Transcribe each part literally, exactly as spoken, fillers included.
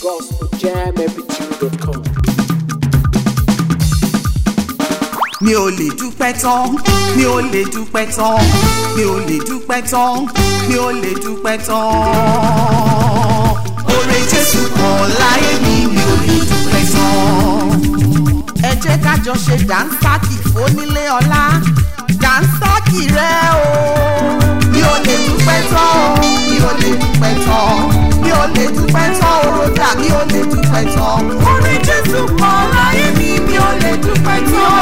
gospel jam m p two dot com. mi ò lè dúpẹ́ tán mi ò lè dúpẹ́ tán mi ò lè dúpẹ́ tán mi ò lè dúpẹ́ tán. Oore Jésù kan láyé mi mi ò lè dúpẹ́ tán. Ẹ jẹ́ ká jọ ṣe dànsákì fónílé ọlá dànsákì rẹ o. Mi ò lè dúpẹ́ tán mi ò lè dúpẹ́ tán mi ò lè dúpẹ́ tán òròjà mi ò lè dúpẹ́ tán. Oore Jésù kan láyé mi mi ò lè dúpẹ́ tán.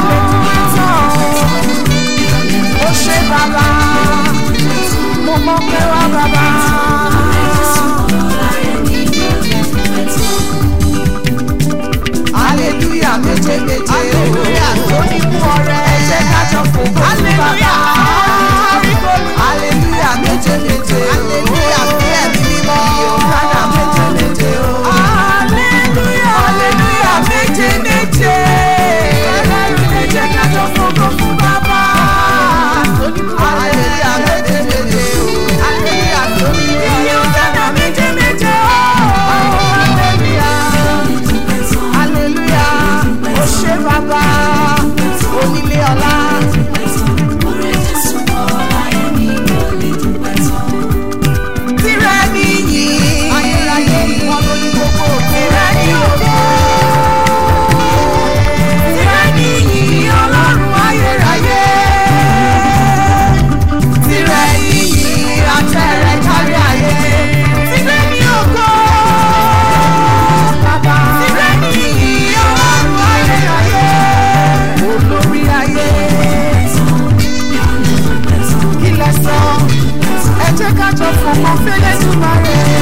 Ó ṣe bàbá mo mọ̀ pé wá bàbá. Hallelujah méje méje hallelujah tó ní mú ọrẹ ẹ jẹ́ ká jọ fògo fún bàbá. Hallelujah méje méje hallelujah sí ẹ̀mí mímọ́ ìyókàdà méje méje o. Hallelujah hallelujah méje méje ẹ jẹ́ ká jọ fògo fún bàbá. Hallelujah méje méje o hallelujah tó ní mú ìyókàdà méje méje o. Hallelujah ó ṣe bàbá onílé ọlá. Tìrẹ nìyí ayérayé wọn ló ní gbogbo tìrẹ ní ògo. Tìrẹ nìyí ọlọ́run ayérayé. Tìrẹ nìyí àtẹ̀rẹ̀ kárí ayé. Tìrẹ ní ògo. Bàbá tìrẹ nìyí ọlọ́run ayérayé. Olórí ayé. Kí lẹ sọ? Ẹ jẹ́ ká jọ fọmọ fẹ́lẹ́ tún máa rẹ̀.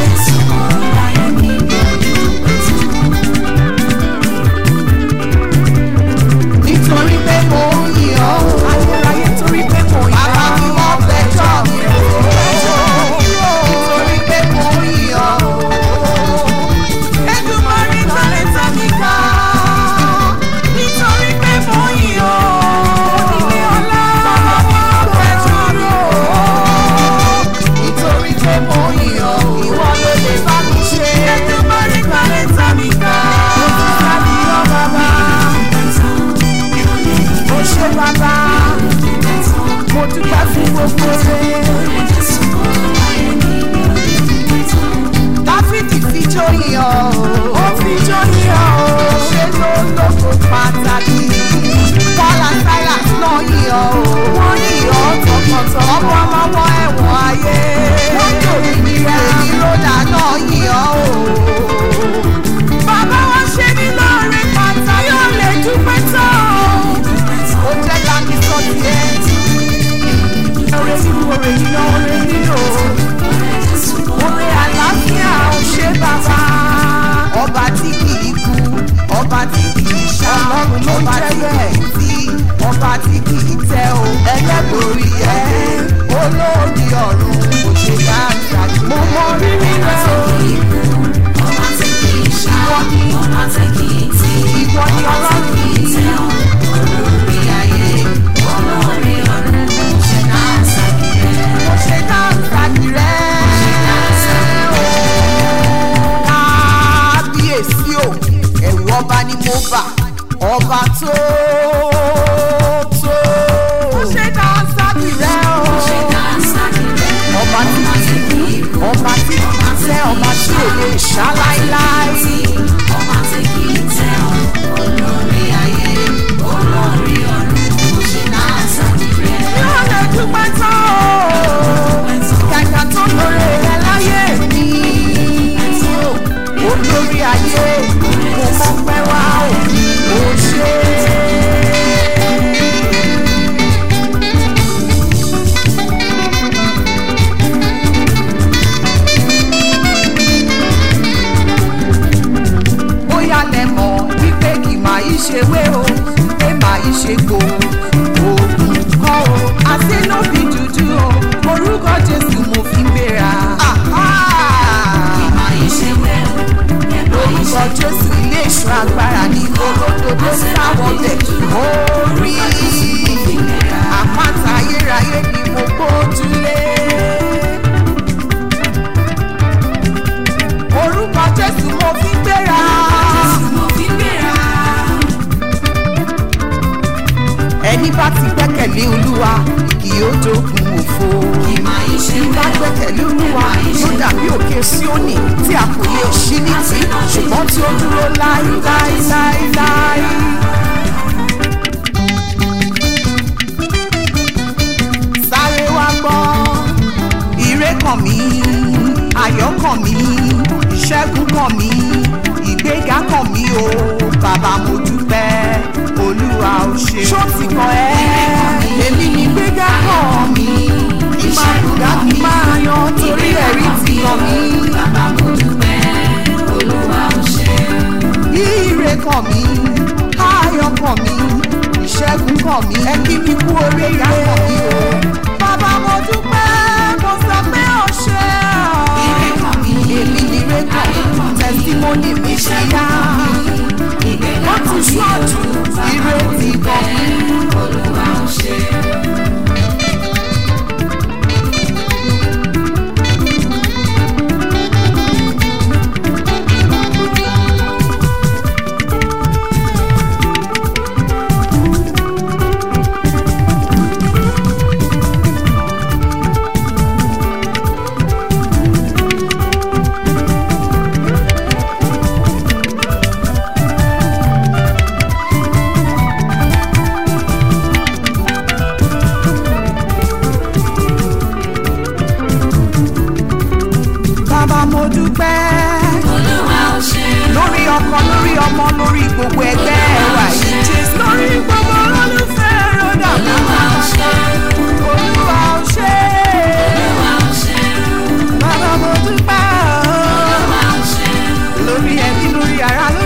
Nítorí pé mo ń yìn ọ́ o. Ayérayé torí pé mo yìn ọ́. Bàbá mi wọ́n fẹjọ́ mi rò ó. Nítorí pé mo ń yìn ọ́ o. Èdùmàrè tọ́lẹ̀ tọ́ mi ká. Nítorí pé mo ń yìn ọ́. Onílé ọlá. Bàbá mi wọ́n fẹjọ́ mi rò ó. Nítorí pé mo ń yìn ọ́ o. Ìwọ ló lè bá mi ṣe. Èdùmàrè tọ́lẹ̀ tọ́ mi ká. Mo ti sábì ọ́ bàbá. Ó ṣe bàbá. Mo dúpẹ́ fún gbogbo rẹ̀. Dáfídì fi jóyìn ọ́. Ó fi jóyìn ọ́. Ṣé ló lóko pàtàkì? Bọ́lá Silas náà yìn ọ́. Wọ́n yìn ọ́ tọkàntọkàn. Ọmọ ọlọ́wọ́ ẹ̀wọ̀n ayé. Wọ́n tòbí ní èmi lódà náà yìn ọ́. Bàbá wa ṣe ní lóore pàtàkì. Yóò lè dúpẹ́ tán. Ó jẹ́ láti sọ tiẹ̀. Oore nínú oore nínú oore nínú. Oore àlàáfíà ò ṣe bàbá. Ọba tí kì í kú, ọba tí kì í ṣá, ọlọ́run ló jẹ́ bẹ́ẹ̀ tí ọba tí kì í tẹ́ o. Ẹlẹ́gbòrí ẹ̀ olóòdì ọ̀run kò ṣe bá ìgbàgbọ́. Mo mọ rírì rẹ̀ o. Ọba tí kì í ṣá, ọba tí kì í tí, ìwọ ni ọlọ́run kì í tẹ́ o. Olórí ayé, olórí ọ̀run kò ṣe náà ṣàkìrẹ́. Kò ṣe náà ṣàkìrẹ́. Kábíyèsí o, ẹ̀rù ọba ni mo bà, ọba tó tó. Kò ṣe náà ṣàkìrẹ́ o. Ọba tí kì í ọba tí kì í tẹ́ ọba tí ò lè ṣá láíláí. Ọba tí kì í tẹ́ ọ, olórí ayé, olórí ọ̀run kò ṣe náà ṣàkìrẹ́. Yóò lè dúpẹ́ tán o. Kàkà tó lóore rẹ̀ láyé mi. Olórí ayé mo mọ̀ pé wá o. Ó ṣe bóyá lẹ mọ̀ wípé kì máa yí ṣe wé o, pé máa yí ṣe kó oògùn kọ́ o. Àṣé ló fi dúdú o, orúkọ Jésù mo fi ń gbéra. Kì máa yí ṣe wé o, orúkọ Jésù ilé ìṣọ́ agbára ní kó gbẹ́kẹ̀lé olúwa kì yóò dógun òfo. Ìgbà gbẹ́kẹ̀lé olúwa yóò dàbí òkè Síónì tí a kò lè ṣí nítì ṣùgbọ́n tí ó dúró láíláíláíláí. Sáré wá gbọ́, ire kàn mí, ayọ̀ kàn mí, ìṣẹ́gun kàn mí, ìgbéga kàn mí o, bàbá mo dúpẹ́, olúwa ò ṣe. Ṣó ti kàn ẹ́? Èmi ni ìgbéga kàn mí, ìmàlúgà kì máa yan torí ẹ̀rí ti kàn mí. Bàbá mo dúpẹ́, olúwa ò ṣe. Ire kàn mí, ayọ̀ kàn mí, ìṣẹ́gun kàn mí, ẹ kí mi kú oríire kàn mí o. Bàbá mo dúpẹ́, mo sọ pé ò ṣe. Ire kàn mí, èmi ni ire kàn mí, tẹsítímọ́nì mi ṣe yá. Wọ́n ti ṣọ́ọ̀jù, ire ti kàn mí, olúwa ò ṣe. Bàbá mo dúpẹ́, olúwa ò ṣe. Lórí ọkọ, lórí ọmọ, lórí gbogbo ẹgbẹ́ wa yìí. Jésù lórí gbogbo olólùfẹ́ ròdà. Olúwa ò ṣe. Olúwa ò ṣe. Olúwa ò ṣe. Bàbá mo dúpẹ́, olúwa ò ṣe. Lórí ẹbí, lórí ará, lórí